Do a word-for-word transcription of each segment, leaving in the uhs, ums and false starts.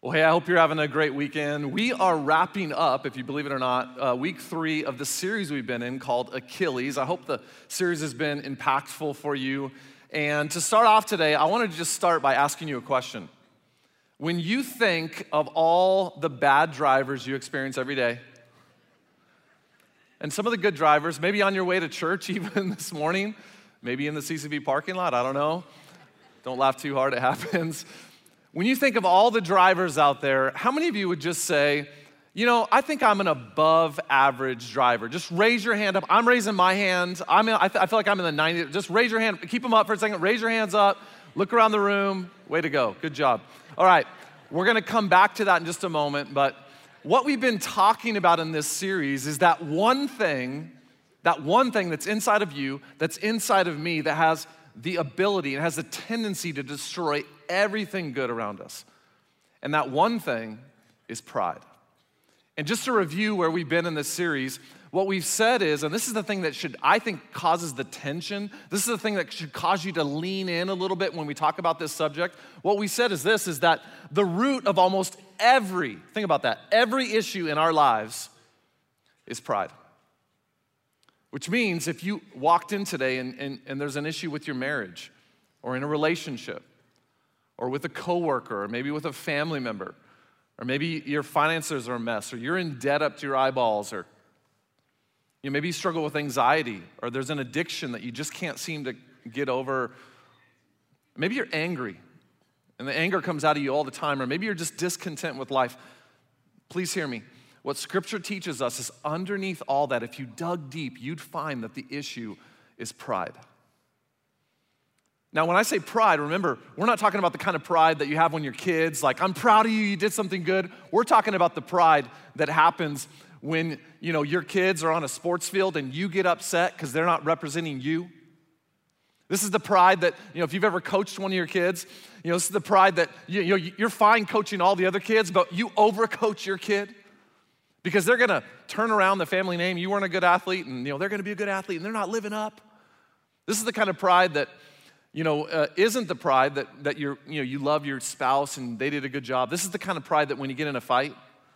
Well, hey, I hope you're having a great weekend. We are wrapping up, if you believe it or not, uh, week three of the series we've been in called Achilles. I hope the series has been impactful for you. And to start off today, I wanted to just start by asking you a question. When you think of all the bad drivers you experience every day, and some of the good drivers, maybe on your way to church even this morning, maybe in the C C V parking lot, I don't know. Don't laugh too hard, it happens. When you think of all the drivers out there, how many of you would just say, you know, I think I'm an above average driver? Just raise your hand up. I'm raising my hand. I'm in, I, th- I feel like I'm in the nineties. Just raise your hand. Keep them up for a second. Raise your hands up. Look around the room. Way to go. Good job. All right. We're going to come back to that in just a moment. But what we've been talking about in this series is that one thing, that one thing that's inside of you, that's inside of me, that has the ability, it has the tendency to destroy everything good around us. And that one thing is pride. And just to review where we've been in this series, what we've said is, and this is the thing that should, I think, causes the tension. This is the thing that should cause you to lean in a little bit when we talk about this subject. What we said is this, is that the root of almost every, think about that, every issue in our lives is pride. Which means if you walked in today and, and, and there's an issue with your marriage or in a relationship or with a coworker or maybe with a family member or maybe your finances are a mess or you're in debt up to your eyeballs or you know, maybe you struggle with anxiety or there's an addiction that you just can't seem to get over. Maybe you're angry and the anger comes out of you all the time or maybe you're just discontent with life. Please hear me. What Scripture teaches us is underneath all that, if you dug deep, you'd find that the issue is pride. Now, when I say pride, remember, we're not talking about the kind of pride that you have when you're kids, like, I'm proud of you, you did something good. We're talking about the pride that happens when, you know, your kids are on a sports field and you get upset because they're not representing you. This is the pride that, you know, if you've ever coached one of your kids, you know, this is the pride that, you, you know, you're fine coaching all the other kids, but you overcoach your kid. Because they're gonna turn around the family name, you weren't a good athlete, and you know they're gonna be a good athlete, and they're not living up. This is the kind of pride that, you know, uh, isn't the pride that that you're, you know, you love your spouse and they did a good job. This is the kind of pride that when you get in a fight,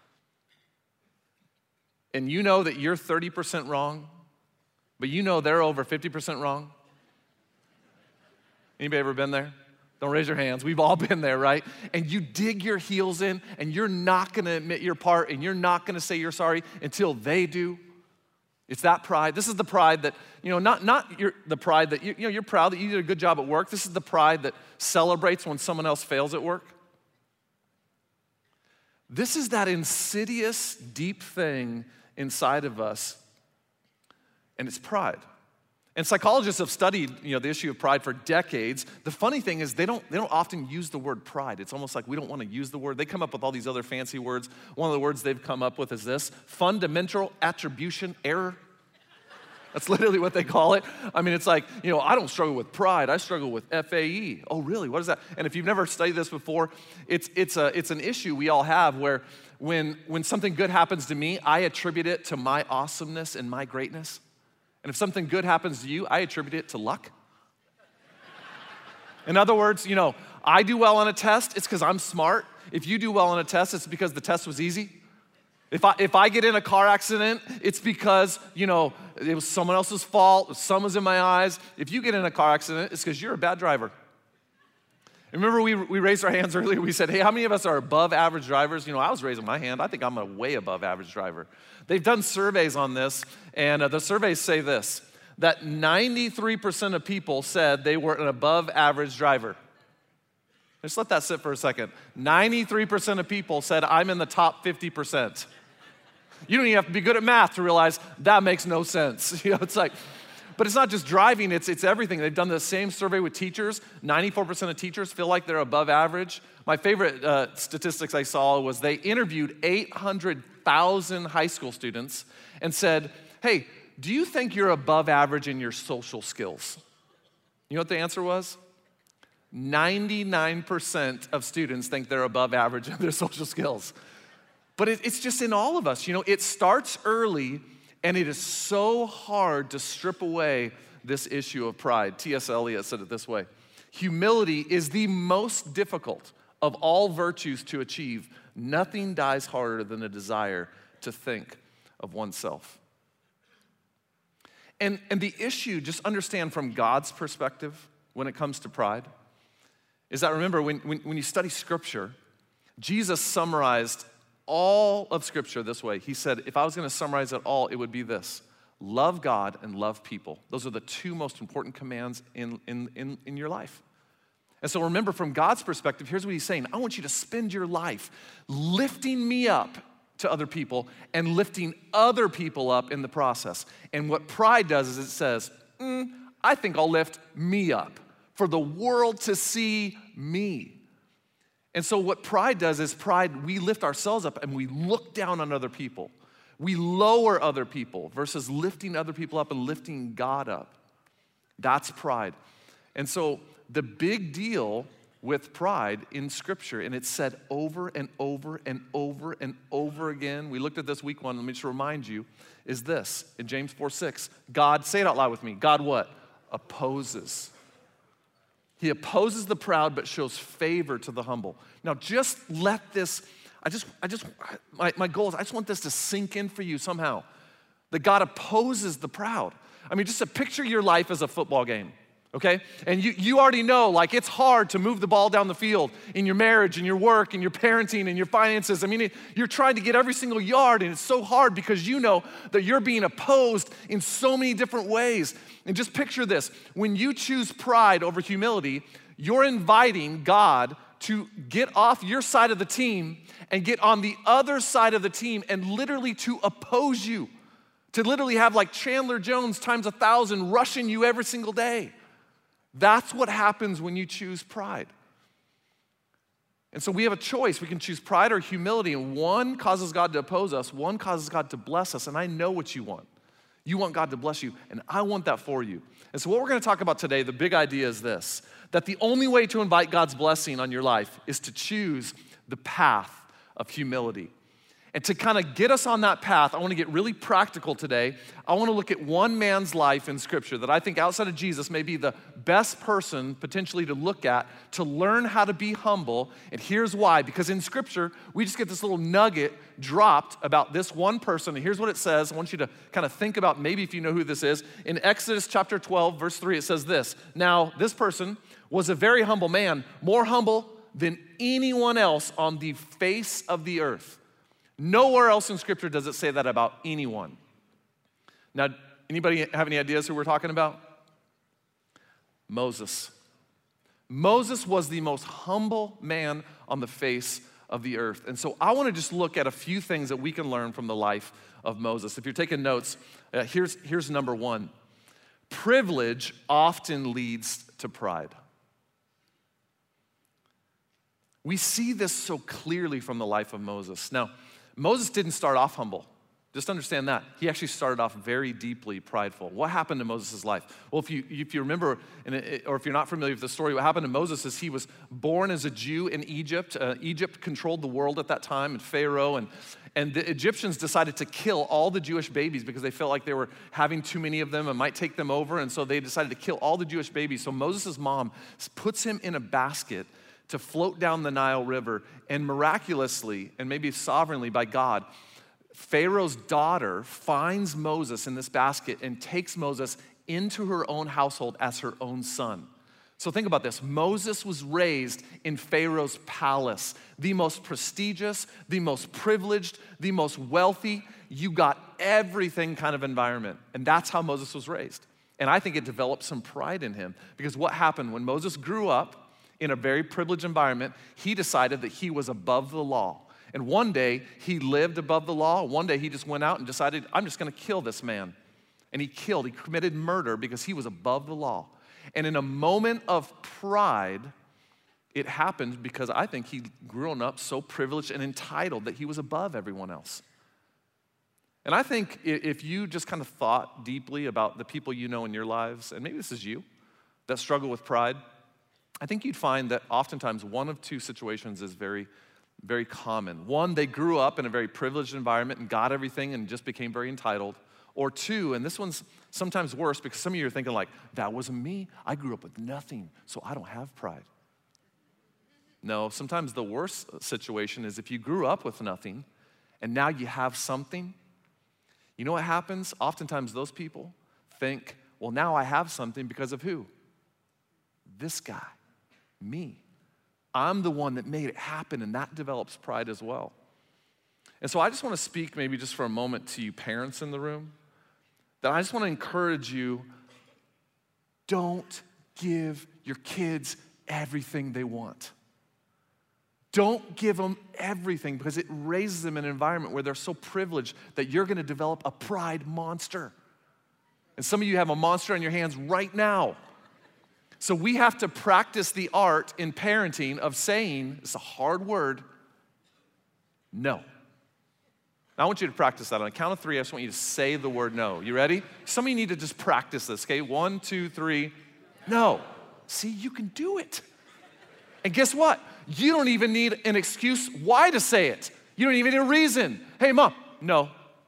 and you know that you're thirty percent wrong, but you know they're over fifty percent wrong. Anybody ever been there? Don't raise your hands. We've all been there, right? And you dig your heels in and you're not gonna admit your part and you're not gonna say you're sorry until they do. It's that pride. This is the pride that, you know, not, not your, the pride that, you, you know, you're proud that you did a good job at work. This is the pride that celebrates when someone else fails at work. This is that insidious, deep thing inside of us, and it's pride. And psychologists have studied, you know, the issue of pride for decades. The funny thing is they don't, they don't often use the word pride. It's almost like we don't want to use the word. They come up with all these other fancy words. One of the words they've come up with is this: fundamental attribution error. That's literally what they call it. I mean, it's like, you know, I don't struggle with pride. I struggle with F A E. Oh, really? What is that? And if you've never studied this before, it's, it's, a, it's an issue we all have where when, when something good happens to me, I attribute it to my awesomeness and my greatness. And if something good happens to you, I attribute it to luck. In other words, you know, I do well on a test, it's because I'm smart. If you do well on a test, it's because the test was easy. If I, if I get in a car accident, it's because, you know, it was someone else's fault, the sun was in my eyes. If you get in a car accident, it's because you're a bad driver. Remember we, we raised our hands earlier, we said, hey, how many of us are above average drivers? You know, I was raising my hand. I think I'm a way above average driver. They've done surveys on this, and uh, the surveys say this, that ninety-three percent of people said they were an above average driver. Just let that sit for a second. ninety-three percent of people said I'm in the top fifty percent. You don't even have to be good at math to realize that makes no sense. You know, it's like, but it's not just driving, it's, it's everything. They've done the same survey with teachers. ninety-four percent of teachers feel like they're above average. My favorite uh, statistics I saw was they interviewed eight hundred thousand high school students and said, hey, do you think you're above average in your social skills? You know what the answer was? ninety-nine percent of students think they're above average in their social skills. But it, it's just in all of us. You know, it starts early, and it is so hard to strip away this issue of pride. T S Eliot said it this way: humility is the most difficult of all virtues to achieve Nothing dies harder than a desire to think of oneself. And, and the issue, just understand from God's perspective when it comes to pride, is that remember, when, when, when you study Scripture, Jesus summarized all of Scripture this way. He said, if I was gonna summarize it all, it would be this: love God and love people. Those are the two most important commands in, in, in, in your life. And so remember, from God's perspective, here's what he's saying. I want you to spend your life lifting me up to other people and lifting other people up in the process. And what pride does is it says, mm, I think I'll lift me up for the world to see me. And so what pride does is pride, we lift ourselves up and we look down on other people. We lower other people versus lifting other people up and lifting God up. That's pride. And so the big deal with pride in Scripture, and it's said over and over and over and over again. We looked at this week one, let me just remind you, is this, in James four six, God, say it out loud with me, God what? Opposes. He opposes the proud but shows favor to the humble. Now just let this, I just, I just, my, my goal is I just want this to sink in for you somehow, that God opposes the proud. I mean, just to picture your life as a football game. Okay? And you, you already know, like, it's hard to move the ball down the field in your marriage, in your work, in your parenting, in your finances. I mean, it, you're trying to get every single yard, and it's so hard because you know that you're being opposed in so many different ways. And just picture this. When you choose pride over humility, you're inviting God to get off your side of the team and get on the other side of the team and literally to oppose you, to literally have like Chandler Jones times a thousand rushing you every single day. That's what happens when you choose pride. And so we have a choice. We can choose pride or humility, and one causes God to oppose us, one causes God to bless us, and I know what you want. You want God to bless you, and I want that for you. And so what we're gonna talk about today, the big idea is this, that the only way to invite God's blessing on your life is to choose the path of humility. And to kind of get us on that path, I want to get really practical today. I want to look at one man's life in Scripture that I think outside of Jesus may be the best person potentially to look at to learn how to be humble. And here's why. Because in Scripture, we just get this little nugget dropped about this one person. And here's what it says. I want you to kind of think about maybe if you know who this is. In Exodus chapter twelve, verse three, it says this. Now, this person was a very humble man, more humble than anyone else on the face of the earth. Nowhere else in Scripture does it say that about anyone. Now, anybody have any ideas who we're talking about? Moses. Moses was the most humble man on the face of the earth. And so I want to just look at a few things that we can learn from the life of Moses. If you're taking notes, uh, here's, here's number one. Privilege often leads to pride. We see this so clearly from the life of Moses. Now, Moses didn't start off humble. Just understand that. He actually started off very deeply prideful. What happened to Moses' life? Well, if you, if you remember, or if you're not familiar with the story, what happened to Moses is he was born as a Jew in Egypt. Uh, Egypt controlled the world at that time, and Pharaoh, and, and the Egyptians decided to kill all the Jewish babies because they felt like they were having too many of them and might take them over, and so they decided to kill all the Jewish babies. So Moses' mom puts him in a basket to float down the Nile River, and miraculously, and maybe sovereignly by God, Pharaoh's daughter finds Moses in this basket and takes Moses into her own household as her own son. So think about this. Moses was raised in Pharaoh's palace, the most prestigious, the most privileged, the most wealthy. You got everything kind of environment. And that's how Moses was raised. And I think it developed some pride in him, because what happened when Moses grew up in a very privileged environment, he decided that he was above the law. And one day, he lived above the law. One day, he just went out and decided, I'm just gonna kill this man. And he killed, he committed murder because he was above the law. And in a moment of pride, it happened because I think he grown up so privileged and entitled that he was above everyone else. And I think if you just kind of thought deeply about the people you know in your lives, and maybe this is you, that struggle with pride, I think you'd find that oftentimes one of two situations is very, very common. One, they grew up in a very privileged environment and got everything and just became very entitled. Or two, and this one's sometimes worse because some of you are thinking like, that wasn't me. I grew up with nothing, so I don't have pride. No, sometimes the worst situation is if you grew up with nothing and now you have something. You know what happens? Oftentimes those people think, well, now I have something because of who? This guy, me. I'm the one that made it happen, and that develops pride as well. And so I just want to speak maybe just for a moment to you parents in the room, that I just want to encourage you, don't give your kids everything they want. Don't give them everything, because it raises them in an environment where they're so privileged that you're going to develop a pride monster. And some of you have a monster on your hands right now. So we have to practice the art in parenting of saying, it's a hard word, no. Now I want you to practice that. On a count of three, I just want you to say the word no. You ready? Some of you need to just practice this, okay? One, two, three, no. See, you can do it. And guess what? You don't even need an excuse why to say it. You don't even need a reason. Hey, Mom, no.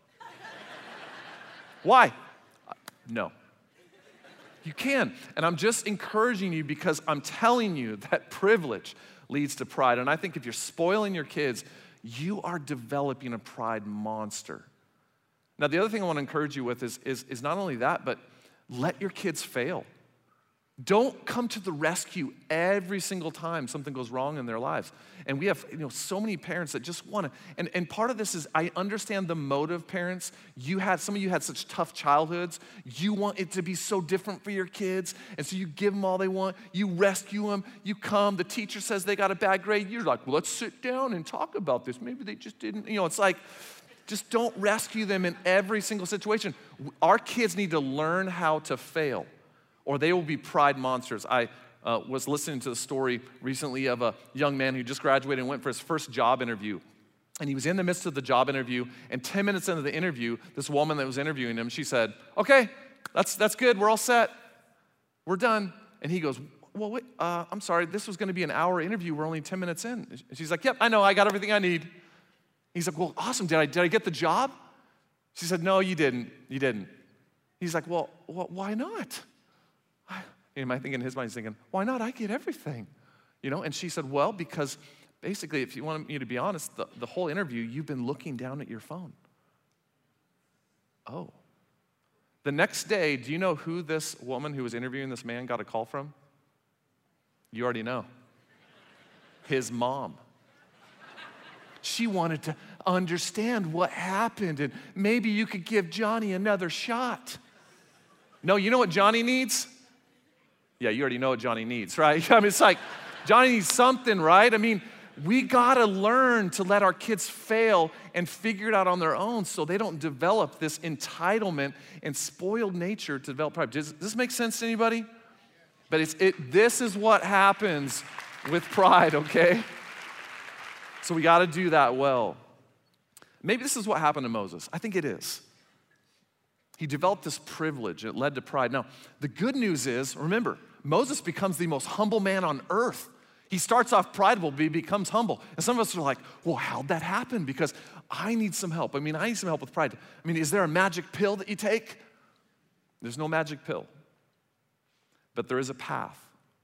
Why? No. You can. And I'm just encouraging you because I'm telling you that privilege leads to pride. And I think if you're spoiling your kids, you are developing a pride monster. Now, the other thing I want to encourage you with is, is, is not only that, but let your kids fail. Don't come to the rescue every single time something goes wrong in their lives. And we have, you know, so many parents that just want to, and, and part of this is I understand the motive, parents. You had, some of you had such tough childhoods. You want it to be so different for your kids, and so you give them all they want. You rescue them. You come. The teacher says they got a bad grade. You're like, well, let's sit down and talk about this. Maybe they just didn't, you know, it's like, just don't rescue them in every single situation. Our kids need to learn how to fail, or they will be pride monsters. I uh, was listening to the story recently of a young man who just graduated and went for his first job interview. And he was in the midst of the job interview, and ten minutes into the interview, this woman that was interviewing him, she said, okay, that's, that's good, we're all set, we're done. And he goes, well, wait, uh, I'm sorry, this was gonna be an hour interview, we're only ten minutes in. And she's like, yep, I know, I got everything I need. He's like, well, awesome, did I, did I get the job? She said, no, you didn't, you didn't. He's like, well, well why not? Am I thinking in his mind, he's thinking, why not? I get everything. You know, and she said, well, because basically, if you want me to be honest, the, the whole interview, you've been looking down at your phone. Oh. The next day, do you know who this woman who was interviewing this man got a call from? You already know. His mom. She wanted to understand what happened, and maybe you could give Johnny another shot. No, you know what Johnny needs? Yeah, you already know what Johnny needs, right? I mean, it's like, Johnny needs something, right? I mean, we gotta learn to let our kids fail and figure it out on their own so they don't develop this entitlement and spoiled nature to develop pride. Does this make sense to anybody? But it's it. This is what happens with pride, okay? So we gotta do that well. Maybe this is what happened to Moses. I think it is. He developed this privilege. It led to pride. Now, the good news is, remember, Moses becomes the most humble man on earth. He starts off prideful, but he becomes humble. And some of us are like, well, how'd that happen? Because I need some help. I mean, I need some help with pride. I mean, is there a magic pill that you take? There's no magic pill. But there is a path.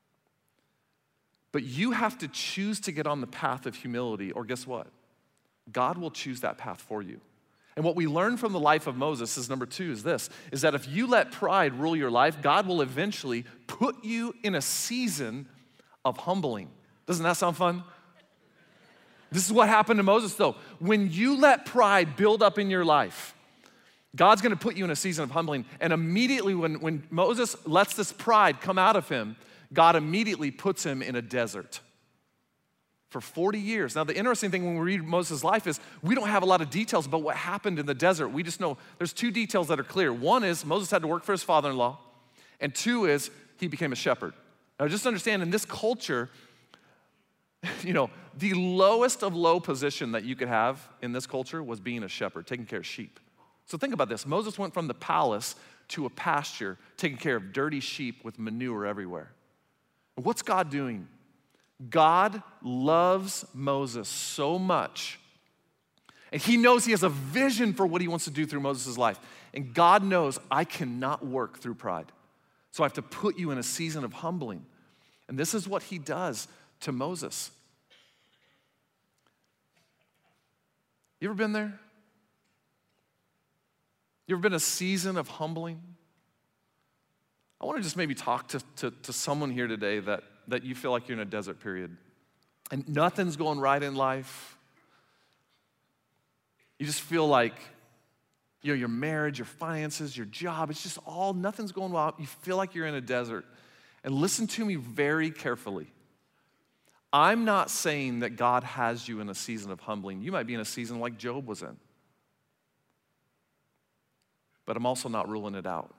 But you have to choose to get on the path of humility, or guess what? God will choose that path for you. And what we learn from the life of Moses is number two is this, is that if you let pride rule your life, God will eventually put you in a season of humbling. Doesn't that sound fun? This is what happened to Moses though. When you let pride build up in your life, God's gonna put you in a season of humbling. And immediately when, when Moses lets this pride come out of him, God immediately puts him in a desert for forty years. Now, the interesting thing when we read Moses' life is we don't have a lot of details about what happened in the desert. We just know there's two details that are clear. One is Moses had to work for his father-in-law, and two is he became a shepherd. Now, just understand in this culture, you know, the lowest of low position that you could have in this culture was being a shepherd, taking care of sheep. So think about this. Moses went from the palace to a pasture, taking care of dirty sheep with manure everywhere. What's God doing? God loves Moses so much, and he knows he has a vision for what he wants to do through Moses' life. And God knows I cannot work through pride. So I have to put you in a season of humbling. And this is what he does to Moses. You ever been there? You ever been a season of humbling? I want to just maybe talk to, to, to someone here today that, that you feel like you're in a desert period and nothing's going right in life. You just feel like, you know, your marriage, your finances, your job, it's just all, nothing's going well. You feel like you're in a desert. And listen to me very carefully. I'm not saying that God has you in a season of humbling. You might be in a season like Job was in. But I'm also not ruling it out.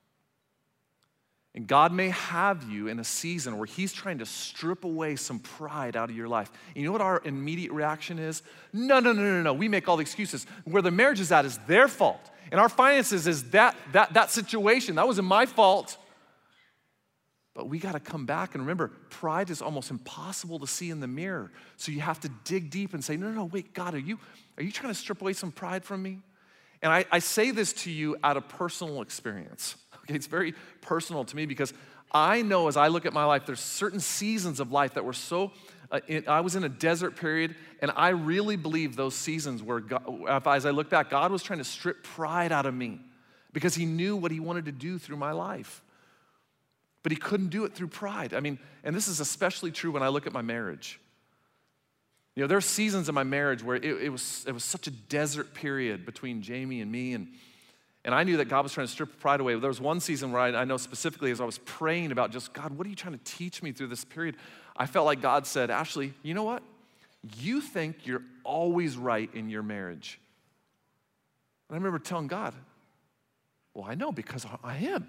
And God may have you in a season where he's trying to strip away some pride out of your life. And you know what our immediate reaction is? No, no, no, no, no. We make all the excuses. Where the marriage is at is their fault. And our finances is that, that, that situation. That wasn't my fault. But we got to come back and remember, pride is almost impossible to see in the mirror. So you have to dig deep and say, no, no, no, wait, God, are you, are you trying to strip away some pride from me? And I, I say this to you out of personal experience. Okay, it's very personal to me because I know as I look at my life, there's certain seasons of life that were so, uh, in, I was in a desert period, and I really believe those seasons where, God, as I look back, God was trying to strip pride out of me because he knew what he wanted to do through my life. But he couldn't do it through pride. I mean, and this is especially true when I look at my marriage. You know, there are seasons in my marriage where it, it was it was such a desert period between Jamie and me, and, and I knew that God was trying to strip pride away. There was one season where I, I know specifically as I was praying about just, God, what are you trying to teach me through this period? I felt like God said, Ashley, you know what? You think you're always right in your marriage. And I remember telling God, well, I know because I am.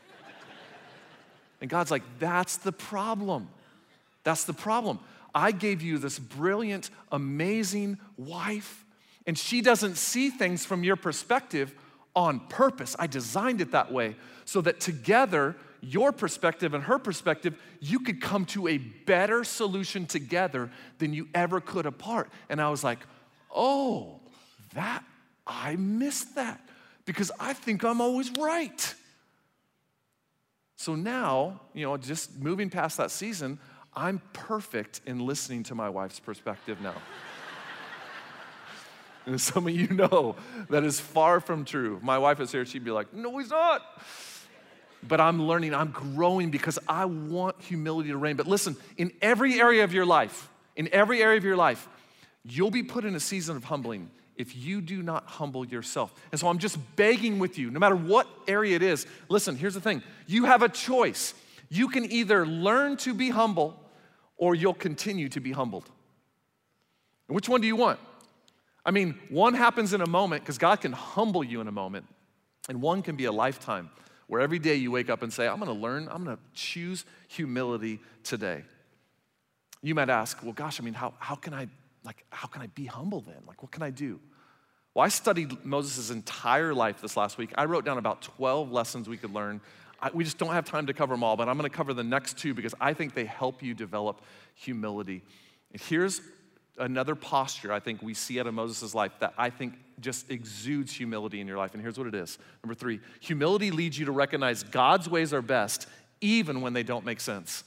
And God's like, that's the problem. That's the problem. I gave you this brilliant, amazing wife, and she doesn't see things from your perspective on purpose. I designed it that way so that together, your perspective and her perspective, you could come to a better solution together than you ever could apart. And I was like, oh, that, I missed that because I think I'm always right. So now, you know, just moving past that season, I'm perfect in listening to my wife's perspective now. And some of you know that is far from true. My wife is here, she'd be like, no, he's not. But I'm learning, I'm growing because I want humility to reign. But listen, in every area of your life, in every area of your life, you'll be put in a season of humbling if you do not humble yourself. And so I'm just begging with you, no matter what area it is, listen, here's the thing. You have a choice. You can either learn to be humble or you'll continue to be humbled. And which one do you want? I mean, one happens in a moment because God can humble you in a moment, and one can be a lifetime where every day you wake up and say, I'm gonna learn, I'm gonna choose humility today. You might ask, well, gosh, I mean, how, how can I, like, how can I be humble then? Like, what can I do? Well, I studied Moses' entire life this last week. I wrote down about twelve lessons we could learn. I, we just don't have time to cover them all, but I'm gonna cover the next two because I think they help you develop humility. And here's another posture I think we see out of Moses' life that I think just exudes humility in your life. And here's what it is. Number three, humility leads you to recognize God's ways are best even when they don't make sense.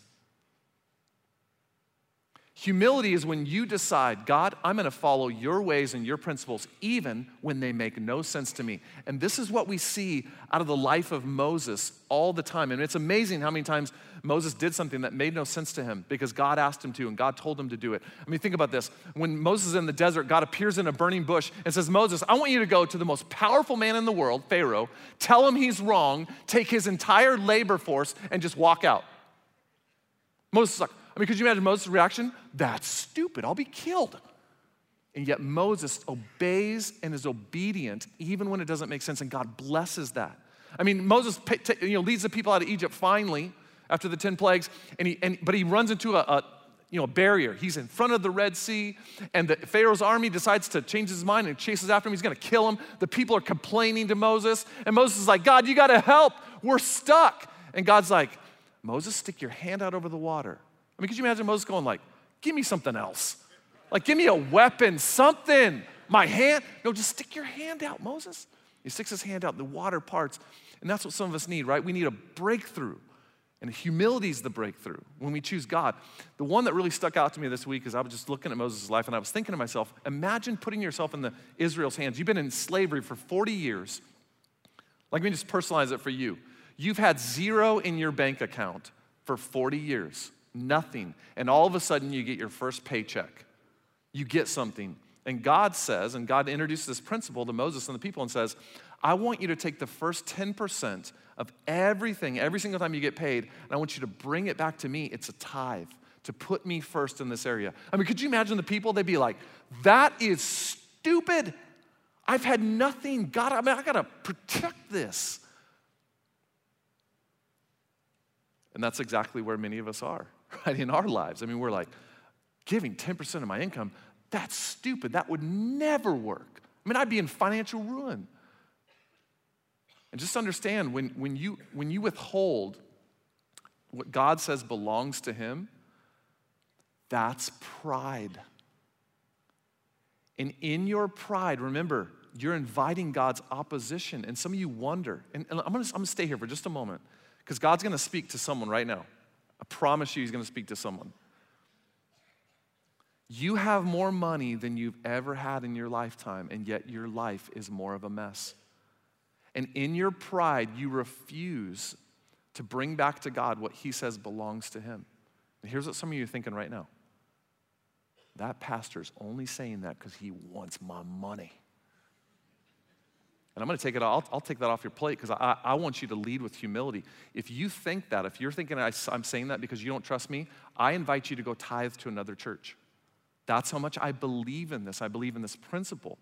Humility is when you decide, God, I'm gonna follow your ways and your principles even when they make no sense to me. And this is what we see out of the life of Moses all the time. And it's amazing how many times Moses did something that made no sense to him because God asked him to and God told him to do it. I mean, think about this. When Moses is in the desert, God appears in a burning bush and says, Moses, I want you to go to the most powerful man in the world, Pharaoh, tell him he's wrong, take his entire labor force and just walk out. Moses is like, I mean, could you imagine Moses' reaction? That's stupid, I'll be killed. And yet Moses obeys and is obedient even when it doesn't make sense, and God blesses that. I mean, Moses you know, leads the people out of Egypt finally after the ten plagues, and he, and, but he runs into a, a, you know, a barrier. He's in front of the Red Sea, and the Pharaoh's army decides to change his mind and chases after him. He's gonna kill him. The people are complaining to Moses, and Moses is like, God, you gotta help, we're stuck. And God's like, Moses, stick your hand out over the water. I mean, could you imagine Moses going like, give me something else. Like, give me a weapon, something. My hand? No, just stick your hand out, Moses. He sticks his hand out, the water parts. And that's what some of us need, right? We need a breakthrough. And humility is the breakthrough when we choose God. The one that really stuck out to me this week is I was just looking at Moses' life and I was thinking to myself, imagine putting yourself in the Israel's hands. You've been in slavery for forty years. Let me just personalize it for you. You've had zero in your bank account for forty years, nothing. And all of a sudden you get your first paycheck. You get something. And God says, and God introduces this principle to Moses and the people and says, I want you to take the first ten percent of everything, every single time you get paid, and I want you to bring it back to me. It's a tithe, to put me first in this area. I mean, could you imagine the people? They'd be like, that is stupid. I've had nothing. God, I mean, I gotta protect this. And that's exactly where many of us are, right, in our lives. I mean, we're like, giving ten percent of my income, that's stupid. That would never work. I mean, I'd be in financial ruin. And just understand, when, when, you, when you withhold what God says belongs to him, that's pride. And in your pride, remember, you're inviting God's opposition. And some of you wonder, and, and I'm gonna, I'm gonna stay here for just a moment, because God's gonna speak to someone right now. I promise you he's gonna speak to someone. You have more money than you've ever had in your lifetime, and yet your life is more of a mess. And in your pride, you refuse to bring back to God what he says belongs to him. And here's what some of you are thinking right now. That pastor's only saying that because he wants my money. And I'm going to take it, I'll, I'll take that off your plate because I, I want you to lead with humility. If you think that, if you're thinking I, I'm saying that because you don't trust me, I invite you to go tithe to another church. That's how much I believe in this. I believe in this principle.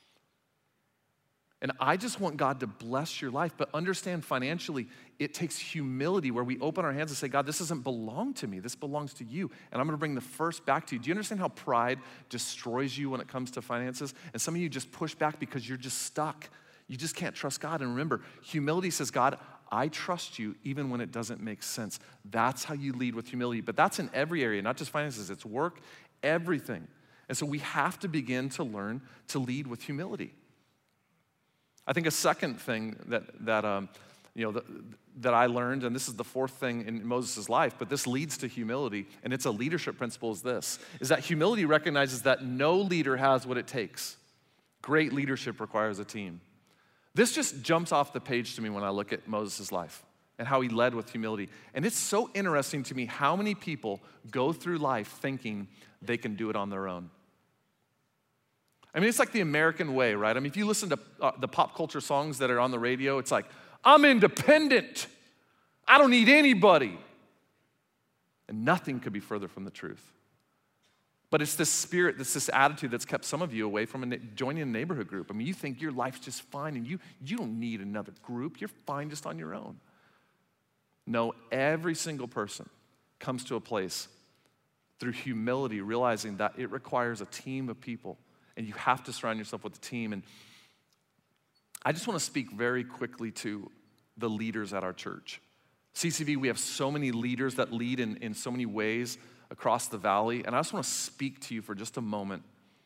And I just want God to bless your life, but understand financially, it takes humility where we open our hands and say, God, this doesn't belong to me. This belongs to you, and I'm gonna bring the first back to you. Do you understand how pride destroys you when it comes to finances? And some of you just push back because you're just stuck. You just can't trust God. And remember, humility says, God, I trust you even when it doesn't make sense. That's how you lead with humility. But that's in every area, not just finances. It's work, everything. And so we have to begin to learn to lead with humility. I think a second thing that, that um, you know, that, that I learned, and this is the fourth thing in Moses' life, but this leads to humility, and it's a leadership principle, is this, is that humility recognizes that no leader has what it takes. Great leadership requires a team. This just jumps off the page to me when I look at Moses' life and how he led with humility. And it's so interesting to me how many people go through life thinking they can do it on their own. I mean, it's like the American way, right? I mean, if you listen to uh, the pop culture songs that are on the radio, it's like, I'm independent. I don't need anybody. And nothing could be further from the truth. But it's this spirit, it's this attitude that's kept some of you away from a, joining a neighborhood group. I mean, you think your life's just fine and you, you don't need another group. You're fine just on your own. No, every single person comes to a place through humility, realizing that it requires a team of people. And you have to surround yourself with a team. And I just want to speak very quickly to the leaders at our church. C C V, we have so many leaders that lead in, in so many ways across the valley. And I just want to speak to you for just a moment.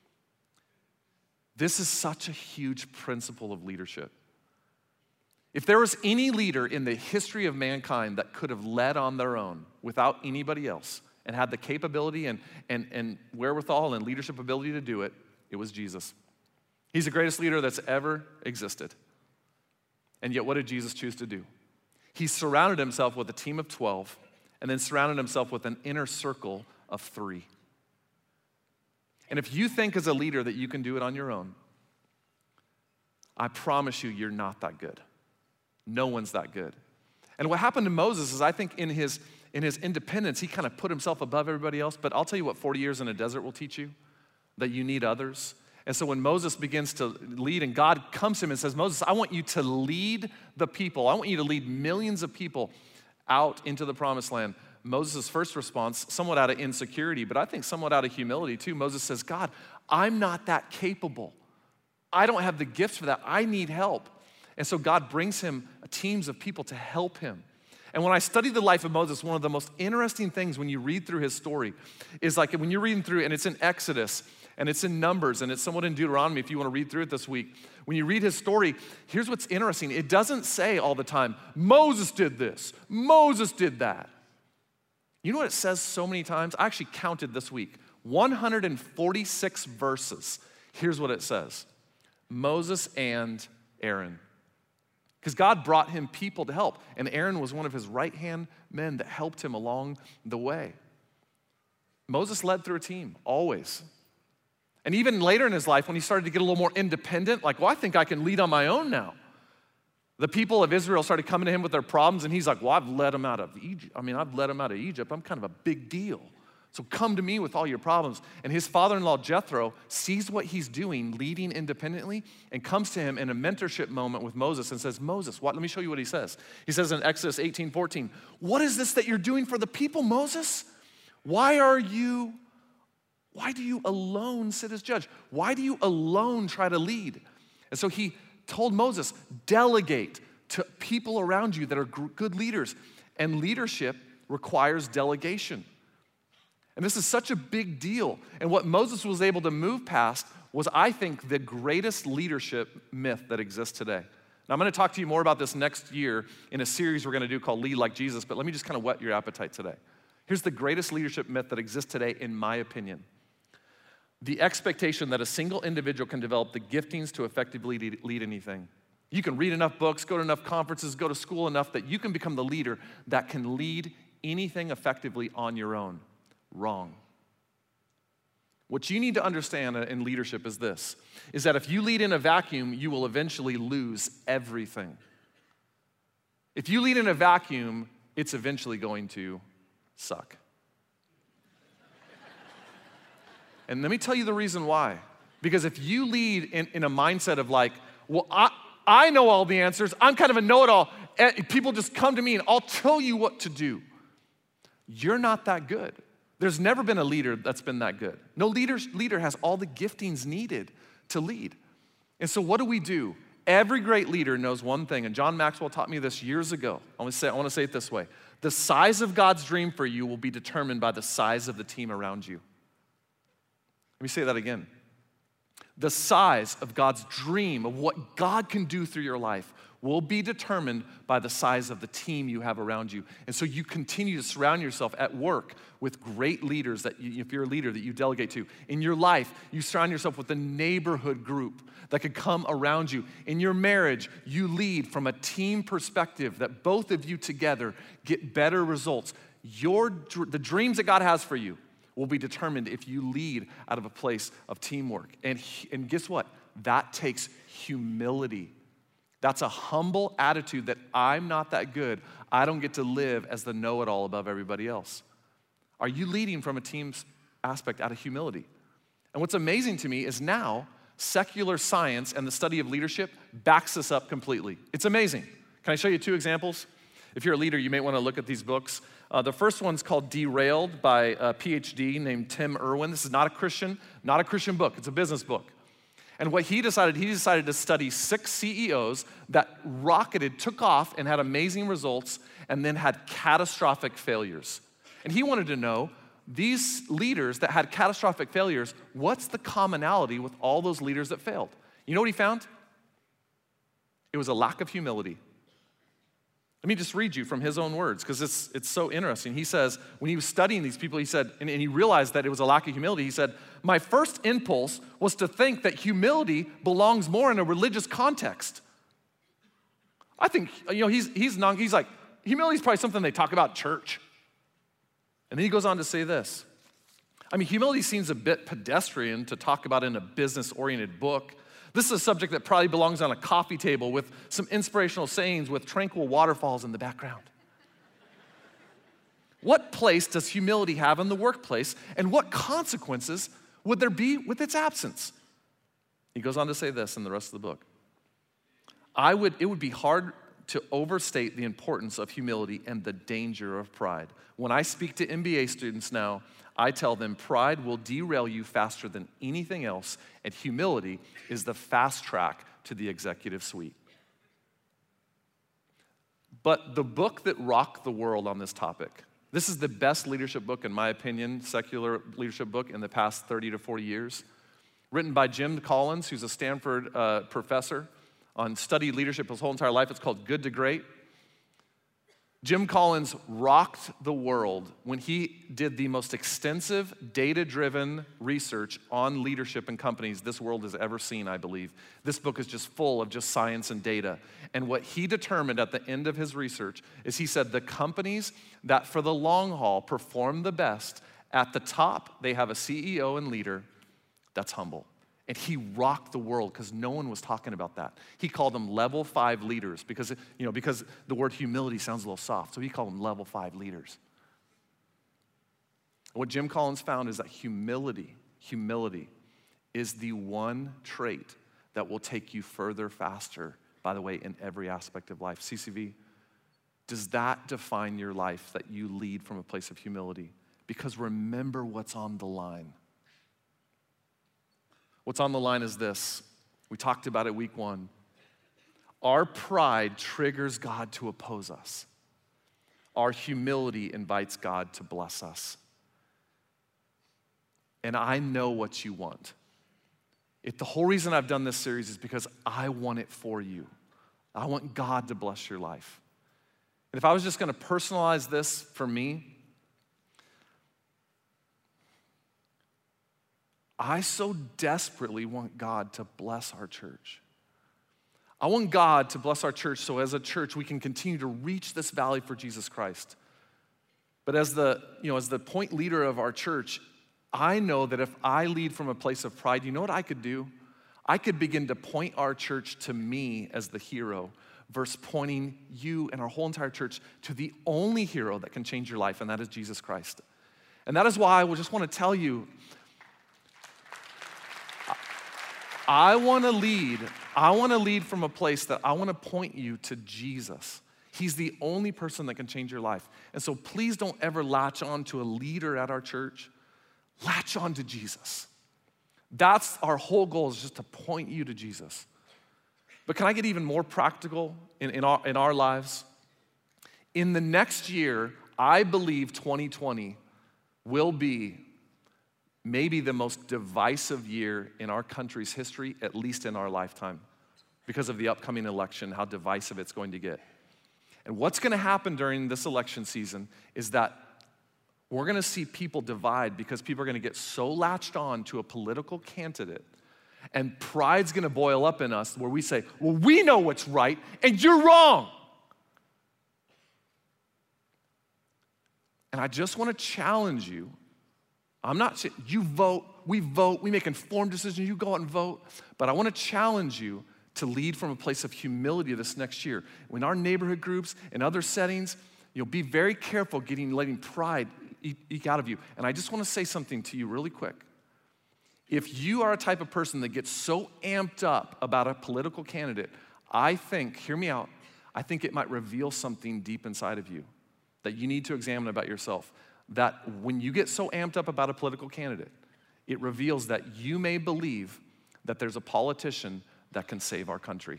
This is such a huge principle of leadership. If there was any leader in the history of mankind that could have led on their own without anybody else and had the capability and, and, and wherewithal and leadership ability to do it, it was Jesus. He's the greatest leader that's ever existed. And yet, what did Jesus choose to do? He surrounded himself with a team of twelve and then surrounded himself with an inner circle of three. And if you think as a leader that you can do it on your own, I promise you, you're not that good. No one's that good. And what happened to Moses is I think in his, in his independence, he kind of put himself above everybody else. But I'll tell you what forty years in a desert will teach you. That you need others. And so when Moses begins to lead and God comes to him and says, Moses, I want you to lead the people. I want you to lead millions of people out into the promised land. Moses' first response, somewhat out of insecurity, but I think somewhat out of humility too. Moses says, God, I'm not that capable. I don't have the gifts for that. I need help. And so God brings him teams of people to help him. And when I study the life of Moses, one of the most interesting things when you read through his story is like when you're reading through, and it's in Exodus, And it's in Numbers, and it's somewhat in Deuteronomy if you want to read through it this week. When you read his story, here's what's interesting. It doesn't say all the time, Moses did this, Moses did that. You know what it says so many times? I actually counted this week, one hundred forty-six verses. Here's what it says, Moses and Aaron. Because God brought him people to help, and Aaron was one of his right-hand men that helped him along the way. Moses led through a team, always. And even later in his life, when he started to get a little more independent, like, well, I think I can lead on my own now. The people of Israel started coming to him with their problems, and he's like, well, I've led them out of Egypt. I mean, I've led them out of Egypt. I'm kind of a big deal. So come to me with all your problems. And his father-in-law, Jethro, sees what he's doing, leading independently, and comes to him in a mentorship moment with Moses and says, Moses, what? Let me show you what he says. He says in Exodus eighteen fourteen, what is this that you're doing for the people, Moses? Why are you Why do you alone sit as judge? Why do you alone try to lead? And so he told Moses, delegate to people around you that are good leaders. And leadership requires delegation. And this is such a big deal. And what Moses was able to move past was, I think, the greatest leadership myth that exists today. Now, I'm going to talk to you more about this next year in a series we're going to do called Lead Like Jesus, but let me just kind of whet your appetite today. Here's the greatest leadership myth that exists today, in my opinion. The expectation that a single individual can develop the giftings to effectively lead anything. You can read enough books, go to enough conferences, go to school enough that you can become the leader that can lead anything effectively on your own. Wrong. What you need to understand in leadership is this, is that if you lead in a vacuum, you will eventually lose everything. If you lead in a vacuum, it's eventually going to suck. And let me tell you the reason why. Because if you lead in, in a mindset of like, well, I, I know all the answers, I'm kind of a know-it-all, and people just come to me and I'll tell you what to do, you're not that good. There's never been a leader that's been that good. No leader, leader has all the giftings needed to lead. And so what do we do? Every great leader knows one thing, and John Maxwell taught me this years ago. I want to say, I want to say it this way. The size of God's dream for you will be determined by the size of the team around you. Let me say that again. The size of God's dream of what God can do through your life will be determined by the size of the team you have around you. And so you continue to surround yourself at work with great leaders that you, if you're a leader that you delegate to. In your life, you surround yourself with a neighborhood group that could come around you. In your marriage, you lead from a team perspective that both of you together get better results. Your, the dreams that God has for you will be determined if you lead out of a place of teamwork. And, and guess what? That takes humility. That's a humble attitude that I'm not that good. I don't get to live as the know-it-all above everybody else. Are you leading from a team's aspect out of humility? And what's amazing to me is now secular science and the study of leadership backs this up completely. It's amazing. Can I show you two examples? If you're a leader, you may want to look at these books. Uh, the first one's called Derailed by a P H D named Tim Irwin. This is not a Christian, not a Christian book. It's a business book. And what he decided, he decided to study six C E Os that rocketed, took off, and had amazing results, and then had catastrophic failures. And he wanted to know, these leaders that had catastrophic failures, what's the commonality with all those leaders that failed? You know what he found? It was a lack of humility. Let me just read you from his own words, because it's, it's so interesting. He says, when he was studying these people, he said, and, and he realized that it was a lack of humility, he said, my first impulse was to think that humility belongs more in a religious context. I think, you know, he's, he's, non, he's like, humility is probably something they talk about at church. And then he goes on to say this. I mean, humility seems a bit pedestrian to talk about in a business-oriented book. This is a subject that probably belongs on a coffee table with some inspirational sayings with tranquil waterfalls in the background. What place does humility have in the workplace, and what consequences would there be with its absence? He goes on to say this in the rest of the book. I would, it would be hard to overstate the importance of humility and the danger of pride. When I speak to M B A students now, I tell them pride will derail you faster than anything else, and humility is the fast track to the executive suite. But the book that rocked the world on this topic, this is the best leadership book, in my opinion, secular leadership book in the past thirty to forty years, written by Jim Collins, who's a Stanford uh, professor on studied leadership his whole entire life. It's called Good to Great. Jim Collins rocked the world when he did the most extensive data-driven research on leadership in companies this world has ever seen, I believe. This book is just full of just science and data. And what he determined at the end of his research is he said the companies that for the long haul perform the best, at the top, they have a C E O and leader that's humble. And he rocked the world because no one was talking about that. He called them level five leaders because, you know, because the word humility sounds a little soft. So he called them level five leaders. And what Jim Collins found is that humility, humility is the one trait that will take you further faster, by the way, in every aspect of life. C C V, does that define your life, that you lead from a place of humility? Because remember what's on the line. What's on the line is this. We talked about it week one. Our pride triggers God to oppose us. Our humility invites God to bless us. And I know what you want. If the whole reason I've done this series is because I want it for you. I want God to bless your life. And if I was just gonna personalize this for me, I so desperately want God to bless our church. I want God to bless our church so as a church we can continue to reach this valley for Jesus Christ. But as the, you know, as the point leader of our church, I know that if I lead from a place of pride, you know what I could do? I could begin to point our church to me as the hero versus pointing you and our whole entire church to the only hero that can change your life, and that is Jesus Christ. And that is why I just want to tell you, I want to lead, I want to lead from a place that I want to point you to Jesus. He's the only person that can change your life. And so please don't ever latch on to a leader at our church. Latch on to Jesus. That's our whole goal, is just to point you to Jesus. But can I get even more practical in, in, our, in our lives? In the next year, I believe twenty twenty will be maybe the most divisive year in our country's history, at least in our lifetime, because of the upcoming election, how divisive it's going to get. And what's gonna happen during this election season is that we're gonna see people divide because people are gonna get so latched on to a political candidate, and pride's gonna boil up in us where we say, well, we know what's right and you're wrong. And I just wanna challenge you. I'm not saying you vote, we vote, we make informed decisions, you go out and vote. But I want to challenge you to lead from a place of humility this next year. In our neighborhood groups and other settings, you'll be very careful getting letting pride eke out of you. And I just want to say something to you really quick. If you are a type of person that gets so amped up about a political candidate, I think, hear me out, I think it might reveal something deep inside of you that you need to examine about yourself. That when you get so amped up about a political candidate, it reveals that you may believe that there's a politician that can save our country.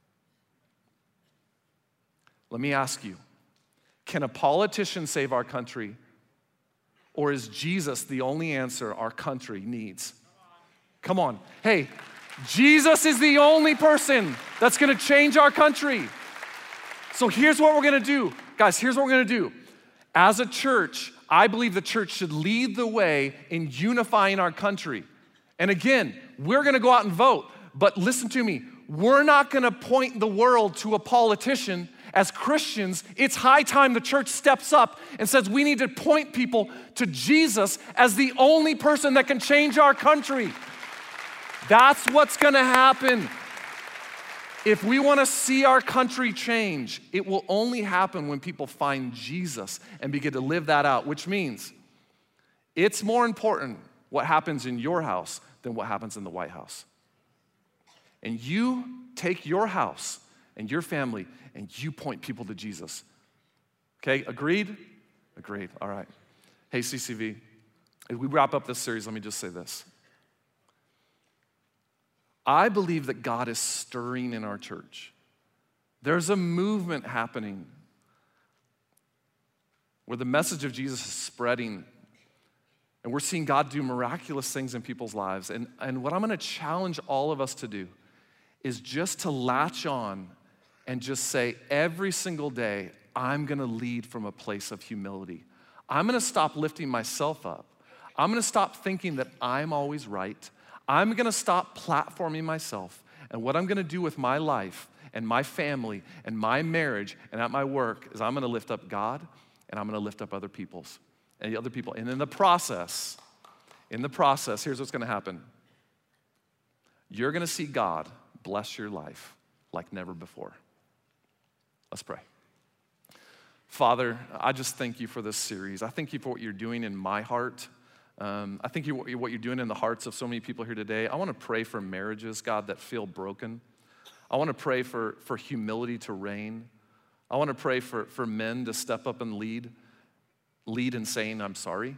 Let me ask you, can a politician save our country, or is Jesus the only answer our country needs? Come on. Hey, Jesus is the only person that's gonna change our country. So here's what we're gonna do. Guys, here's what we're gonna do. As a church, I believe the church should lead the way in unifying our country. And again, we're gonna go out and vote, but listen to me, we're not gonna point the world to a politician. As Christians, it's high time the church steps up and says we need to point people to Jesus as the only person that can change our country. That's what's gonna happen. If we want to see our country change, it will only happen when people find Jesus and begin to live that out, which means it's more important what happens in your house than what happens in the White House. And you take your house and your family and you point people to Jesus. Okay, agreed? Agreed, all right. Hey, C C V, as we wrap up this series, let me just say this. I believe that God is stirring in our church. There's a movement happening where the message of Jesus is spreading And we're seeing God do miraculous things in people's lives. And, and what I'm gonna challenge all of us to do is just to latch on and just say, every single day, I'm gonna lead from a place of humility. I'm gonna stop lifting myself up. I'm gonna stop thinking that I'm always right. I'm gonna stop platforming myself. And what I'm gonna do with my life and my family and my marriage and at my work is I'm gonna lift up God and I'm gonna lift up other people's and the other people. And in the process, in the process, here's what's gonna happen. You're gonna see God bless your life like never before. Let's pray. Father, I just thank you for this series. I thank you for what you're doing in my heart. Um, I thank you for what you're doing in the hearts of so many people here today. I wanna pray for marriages, God, that feel broken. I wanna pray for, for humility to reign. I wanna pray for, for men to step up and lead, lead in saying, I'm sorry.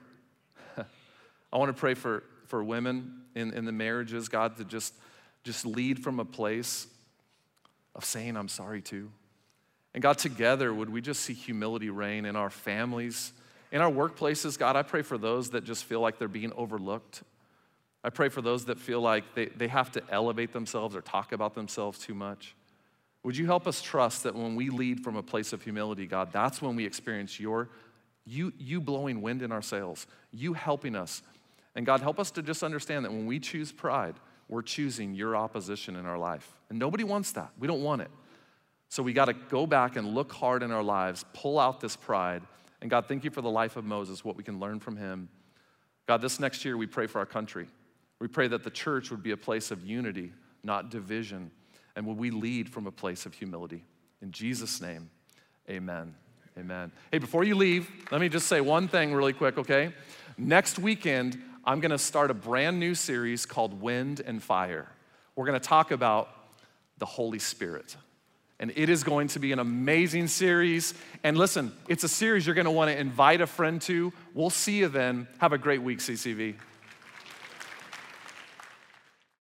I wanna pray for, for women in, in the marriages, God, to just, just lead from a place of saying, I'm sorry too. And God, together, would we just see humility reign in our families, in our workplaces? God, I pray for those that just feel like they're being overlooked. I pray for those that feel like they, they have to elevate themselves or talk about themselves too much. Would you help us trust that when we lead from a place of humility, God, that's when we experience your, you, you blowing wind in our sails, you helping us. And God, help us to just understand that when we choose pride, we're choosing your opposition in our life. And nobody wants that. We don't want it. So we got to go back and look hard in our lives, pull out this pride. And God, thank you for the life of Moses, what we can learn from him. God, this next year we pray for our country. We pray that the church would be a place of unity, not division. And would we lead from a place of humility? In Jesus' name, amen. Amen. Hey, before you leave, let me just say one thing really quick, okay? Next weekend, I'm gonna start a brand new series called Wind and Fire. We're gonna talk about the Holy Spirit. And it is going to be an amazing series. And listen, it's a series you're gonna wanna invite a friend to. We'll see you then. Have a great week, C C V.